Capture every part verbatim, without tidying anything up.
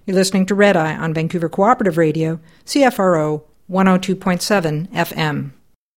You're listening to Red Eye on Vancouver Cooperative Radio, C F R O one oh two point seven F M.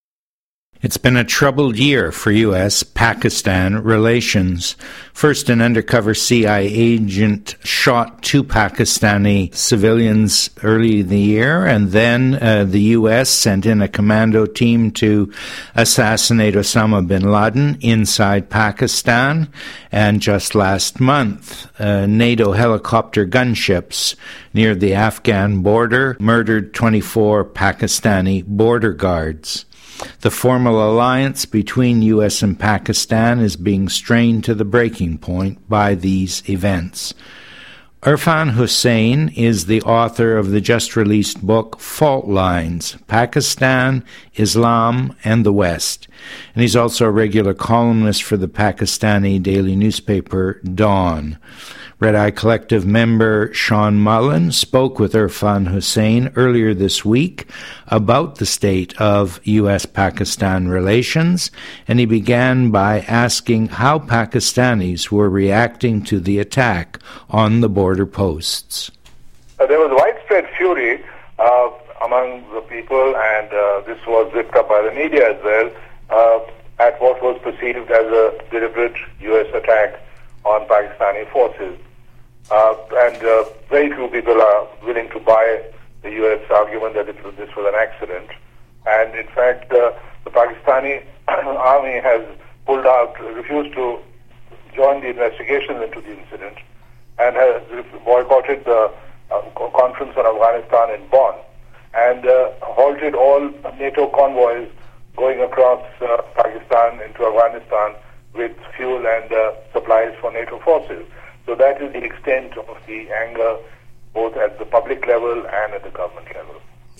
It's been a troubled year for U S Pakistan relations. First, an undercover C I A agent shot two Pakistani civilians early in the year, and then uh, the U S sent in a commando team to assassinate Osama bin Laden inside Pakistan. And just last month, uh, NATO helicopter gunships near the Afghan border murdered twenty-four Pakistani border guards. The formal alliance between U S and Pakistan is being strained to the breaking point by these events. Irfan Hussain is the author of the just-released book Fault Lines, Pakistan, Islam, and the West. And he's also a regular columnist for the Pakistani daily newspaper Dawn. Red Eye Collective member Sean Mullen spoke with Irfan Hussain earlier this week about the state of U S Pakistan relations, and he began by asking how Pakistanis were reacting to the attack on the border posts. Uh, there was widespread fury uh, among the people, and uh, this was whipped up by the media as well, uh, at what was perceived as a deliberate U S attack on Pakistani forces. Uh, and uh, very few people are willing to buy the U S argument that it was, this was an accident. And in fact, uh, the Pakistani army has pulled out, refused to join the investigations into the incident, and has boycotted the uh, conference on Afghanistan in Bonn, and uh, halted all NATO convoys going across uh, Pakistan into Afghanistan with fuel and uh, supplies for NATO forces. So that is the extent of the anger, both at the public level and at the government level.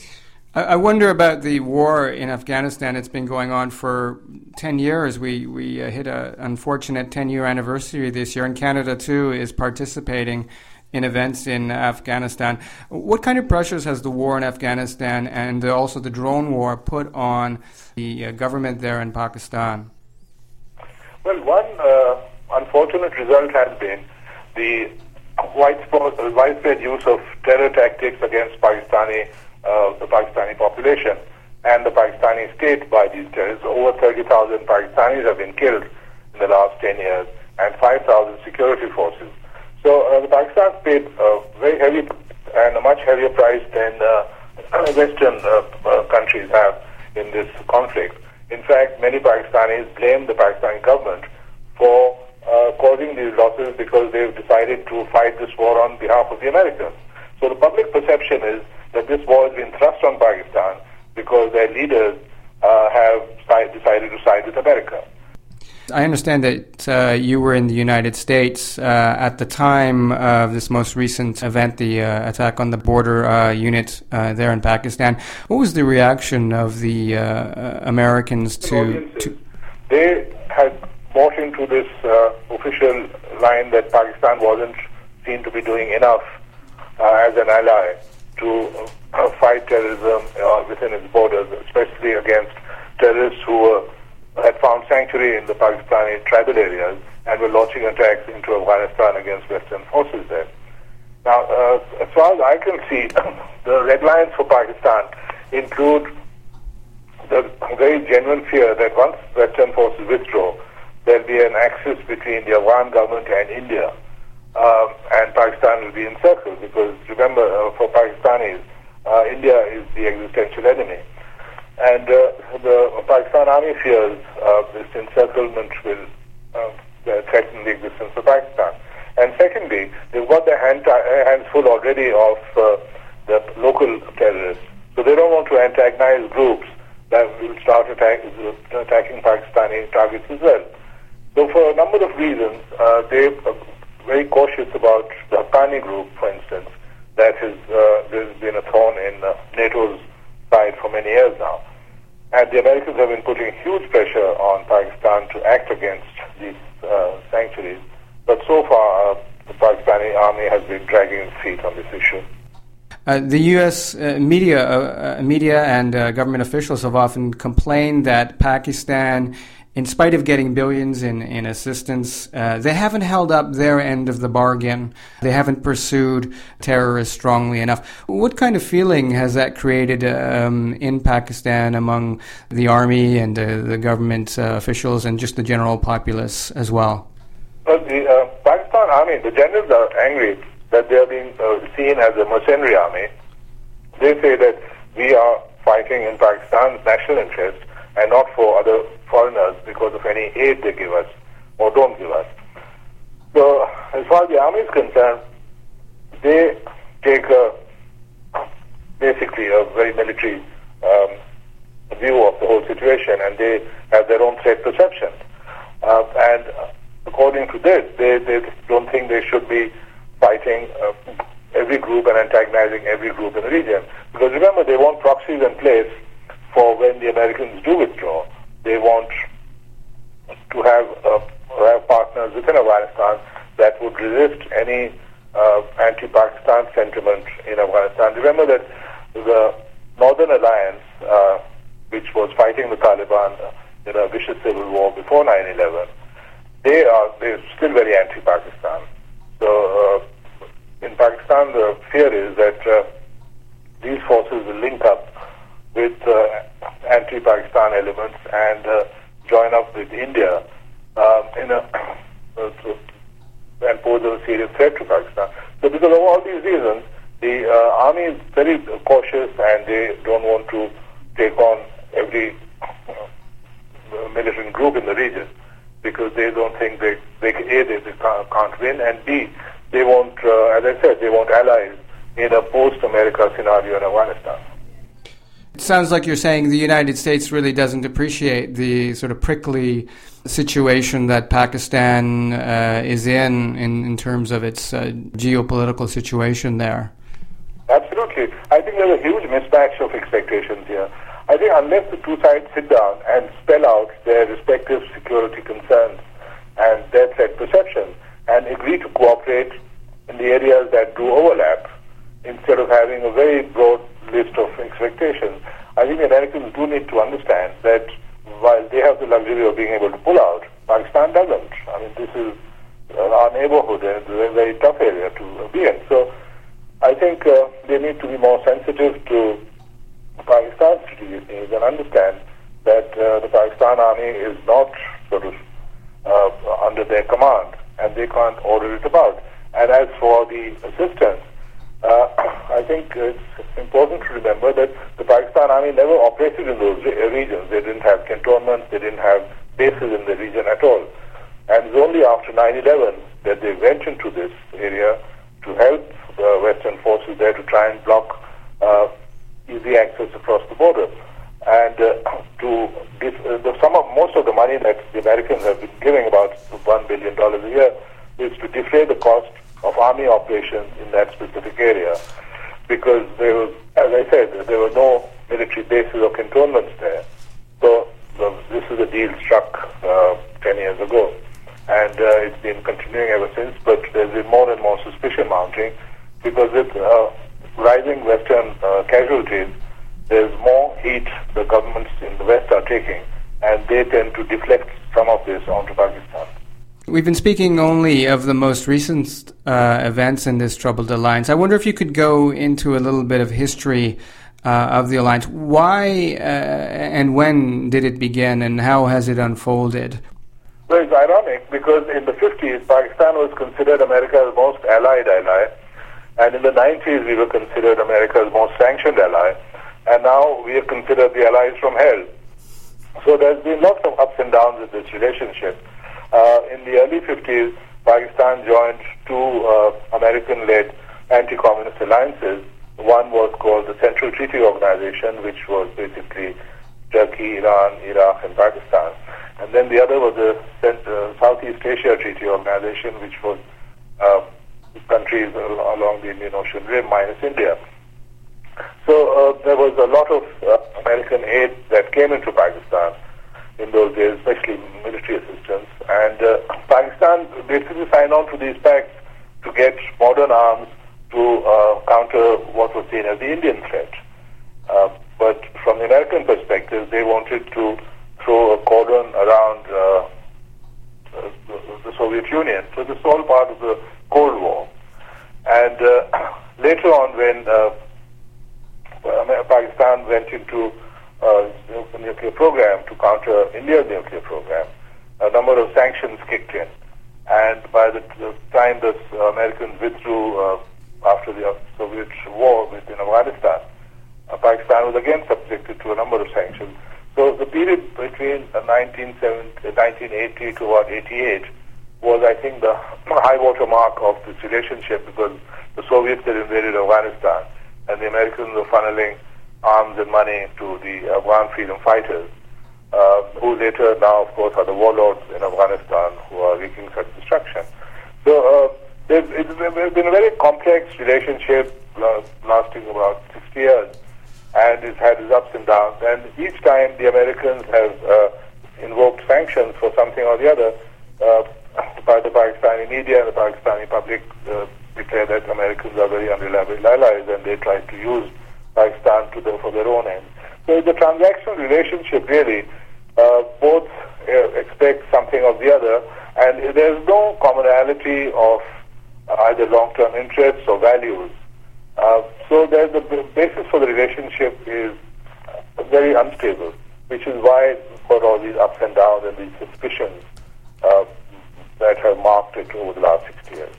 I wonder about the war in Afghanistan. It's been going on for ten years. We we uh, hit an unfortunate ten-year anniversary this year, and Canada, too, is participating in events in Afghanistan. What kind of pressures has the war in Afghanistan and also the drone war put on the uh, government there in Pakistan? Well, one uh, unfortunate result has been the widespread, widespread use of terror tactics against Pakistani, uh, the Pakistani population and the Pakistani state by these terrorists. Over thirty thousand Pakistanis have been killed in the last ten years, and five thousand security forces. So uh, the Pakistan paid a very heavy and a much heavier price than uh, Western uh, uh, countries have in this conflict. In fact, many Pakistanis blame the Pakistani government for Uh, causing these losses because they've decided to fight this war on behalf of the Americans. So the public perception is that this war has been thrust on Pakistan because their leaders uh, have side, decided to side with America. I understand that uh, you were in the United States uh, at the time of this most recent event, the uh, attack on the border uh, unit uh, there in Pakistan. What was the reaction of the uh, Americans to, to... They had bought into this uh, official line that Pakistan wasn't seen to be doing enough uh, as an ally to uh, fight terrorism uh, within its borders, especially against terrorists who uh, had found sanctuary in the Pakistani tribal areas and were launching attacks into Afghanistan against Western forces there. Now, uh, as far as I can see, the red lines for Pakistan include the very genuine fear that once Western forces withdraw, there'll be an axis between the Afghan government and India, um, and Pakistan will be encircled because, remember, uh, for Pakistanis, uh, India is the existential enemy. And uh, the Pakistan army fears uh, this encirclement will uh, threaten the existence of Pakistan. And secondly, they've got their hand t- hands full already of uh, the local terrorists. So they don't want to antagonize groups that will start attack- attacking Pakistani targets as well. So for a number of reasons, uh, they're very cautious about the Haqqani group, for instance, that has uh, there's been a thorn in uh, NATO's side for many years now. And the Americans have been putting huge pressure on Pakistan to act against these uh, sanctuaries. But so far, uh, the Pakistani army has been dragging its feet on this issue. Uh, the U S uh, media, uh, media and uh, government officials have often complained that Pakistan in spite of getting billions in, in assistance, uh, they haven't held up their end of the bargain. They haven't pursued terrorists strongly enough. What kind of feeling has that created um, in Pakistan among the army and uh, the government uh, officials and just the general populace as well? Well, the uh, Pakistan army, the generals are angry that they are being uh, seen as a mercenary army. They say that we are fighting in Pakistan's national interest and not for other foreigners because of any aid they give us or don't give us. So, as far as the army is concerned, they take a, basically a very military um, view of the whole situation, and they have their own threat perception. Uh, and according to this, they, they don't think they should be fighting uh, every group and antagonizing every group in the region. Because remember, they want proxies in place for when the Americans do withdraw. They want to have, uh, have partners within Afghanistan that would resist any uh, anti-Pakistan sentiment in Afghanistan. Remember that the Northern Alliance, uh, which was fighting the Taliban in a vicious civil war before nine eleven, they are they're still very anti-Pakistan. So uh, in Pakistan, the fear is that uh, these forces will link up with uh, anti-Pakistan elements and uh, join up with India um, in a, uh, to, and pose a serious threat to Pakistan. So because of all these reasons, the uh, army is very cautious and they don't want to take on every uh, militant group in the region because they don't think they, they A, they, they can't win, and B, they want, uh, as I said, they want allies in a post-America scenario in Afghanistan. It sounds like you're saying the United States really doesn't appreciate the sort of prickly situation that Pakistan uh, is in, in in terms of its uh, geopolitical situation there. Absolutely. I think there's a huge mismatch of expectations here. I think unless the two sides sit down and spell out their respective security concerns and their threat perception and agree to cooperate in the areas that do overlap, instead of having a very broad list of expectations, I think the Americans do need to understand that while they have the luxury of being able to pull out, Pakistan doesn't. I mean, this is uh, our neighborhood, and it's a very tough area to be in. So I think uh, they need to be more sensitive to Pakistan's strategic needs and understand that uh, the Pakistan army is not sort of uh, under their command, and they can't order it about. And as for the assistance, Uh, I think it's important to remember that the Pakistan army never operated in those re- regions. They didn't have cantonments, they didn't have bases in the region at all. And it's only after nine eleven that they went into this area to help the Western forces there to try and block uh, easy access across the border. And uh, to dif- uh, the, some of most of the money that the Americans have been giving, about one billion dollars a year, is to defray the cost of army operations in that specific area, because there was, as I said, there were no military bases or cantonments there. So the, this is a deal struck uh, ten years ago, and uh, it's been continuing ever since. But there's been more and more suspicion mounting because with uh, rising Western uh, casualties, there's more heat the governments in the West are taking, and they tend to deflect some of this onto Pakistan. We've been speaking only of the most recent uh, events in this troubled alliance. I wonder if you could go into a little bit of history uh, of the alliance. Why uh, and when did it begin, and how has it unfolded? Well, it's ironic because in the fifties, Pakistan was considered America's most allied ally, and in the nineties, we were considered America's most sanctioned ally, and now we are considered the allies from hell. So there's been lots of ups and downs in this relationship. Uh, in the early fifties, Pakistan joined two uh, American-led anti-communist alliances. One was called the Central Treaty Organization, which was basically Turkey, Iran, Iraq, and Pakistan. And then the other was the uh, Southeast Asia Treaty Organization, which was uh, countries along the Indian Ocean Rim minus India. So uh, there was a lot of uh, American aid that came into Pakistan in those days, especially military assistance. And uh, Pakistan basically signed on to these pacts to get modern arms to uh, counter what was seen as the Indian threat. Uh, but from the American perspective, they wanted to throw a cordon around uh, the, the Soviet Union. So this is all part of the Cold War. And uh, later on, when uh, Pakistan went into uh, the nuclear program to counter India's nuclear program, a number of sanctions kicked in. And by the, the time the uh, Americans withdrew uh, after the Soviet war within Afghanistan, uh, Pakistan was again subjected to a number of sanctions. So the period between uh, nineteen eighty to about eighty-eight was, I think, the high water mark of this relationship, because the Soviets had invaded Afghanistan and the Americans were funneling arms and money to the Afghan freedom fighters, uh, who later now, of course, are the warlords in Afghanistan who are wreaking such destruction. So uh, it's, it's been a very complex relationship uh, lasting about sixty years, and it's had its ups and downs. And each time the Americans have uh, invoked sanctions for something or the other, uh, by the Pakistani media and the Pakistani public uh, declare that Americans are very unreliable allies, and they try to use Pakistan to them for their own ends. So it's a transactional relationship, really. Uh, both uh, expect something of the other, and there's no commonality of either long-term interests or values. Uh, so there's the basis for the relationship is uh, very unstable, which is why for all these ups and downs and these suspicions uh, that have marked it over the last sixty years.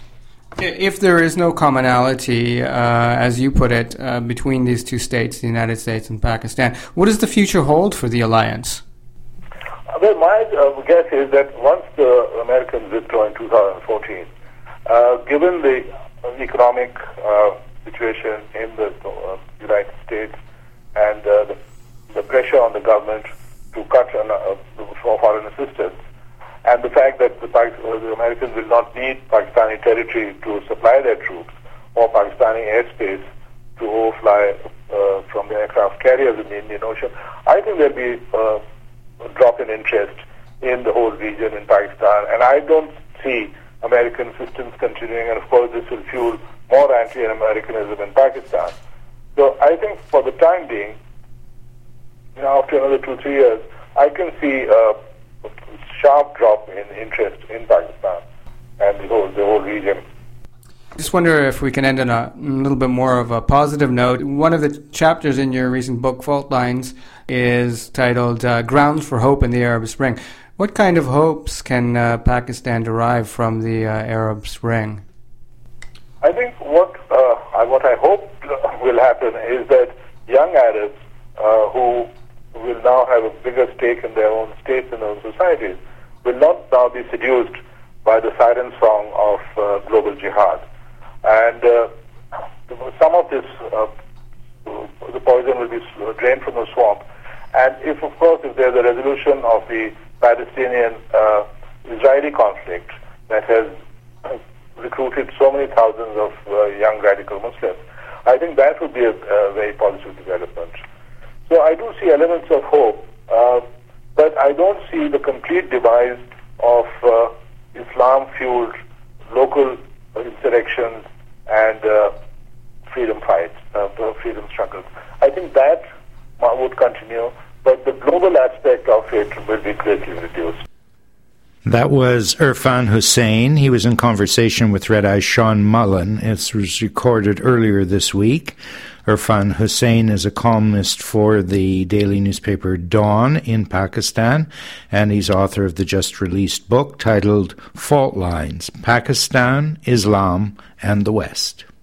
If there is no commonality, uh, as you put it, uh, between these two states, the United States and Pakistan, what does the future hold for the alliance? Uh, well, my uh, guess is that once the Americans withdraw in two thousand fourteen, uh, given the economic uh, situation in the uh, United States and uh, the, the pressure on the government to cut on, uh, for foreign assistance, and the fact that the, the Americans will not need Pakistani territory to supply their troops or Pakistani airspace to overfly uh, from the aircraft carriers in the Indian Ocean, I think there'll be uh, a drop in interest in the whole region in Pakistan, and I don't see American assistance continuing, and of course this will fuel more anti-Americanism in Pakistan. So I think for the time being, you know, after another two, three years, I can see a sharp drop in interest in Pakistan and the whole, the whole region. I just wonder if we can end on a little bit more of a positive note. One of the chapters in your recent book, Fault Lines, is titled uh, Grounds for Hope in the Arab Spring. What kind of hopes can uh, Pakistan derive from the uh, Arab Spring? I think what uh, what I hope will happen is that young Arabs uh, who will now have a bigger stake in their own states and their own societies will not now be seduced by the siren song of uh, global jihad. And uh, some of this, uh, the poison will be drained from the swamp. And if, of course, if there's a resolution of the Palestinian-Israeli uh, conflict that has recruited so many thousands of uh, young radical Muslims, I think that would be a, a very positive development. So I do see elements of hope, uh, but I don't see the complete demise of uh, Islam-fueled local insurrections and uh, freedom fights, uh, freedom struggles. I think that would continue, but the global aspect of it will be greatly reduced. That was Irfan Hussain. He was in conversation with Red Eye's Sean Mullen. It was recorded earlier this week. Irfan Hussain is a columnist for the daily newspaper Dawn in Pakistan, and he's author of the just-released book titled Fault Lines, Pakistan, Islam, and the West.